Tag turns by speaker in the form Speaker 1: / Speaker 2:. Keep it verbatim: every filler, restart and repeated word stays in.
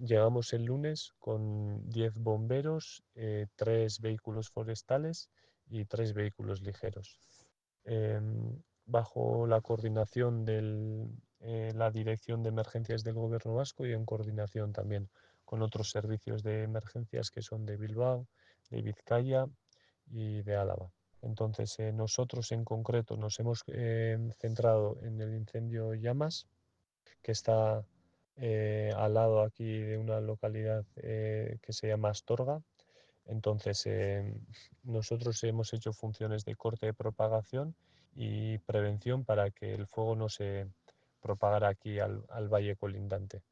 Speaker 1: llegamos el lunes con diez bomberos, eh, tres vehículos forestales y tres vehículos ligeros. Em, bajo la coordinación de la Dirección de Emergencias del Gobierno Vasco y en coordinación también con otros servicios de emergencias que son de Bilbao, de Vizcaya y de Álava. Entonces, eh, nosotros en concreto nos hemos eh, centrado en el incendio Llamas, que está eh, al lado aquí de una localidad eh, que se llama Astorga. Entonces, eh, nosotros hemos hecho funciones de corte de propagación y prevención para que el fuego no se propagara aquí al, al valle colindante.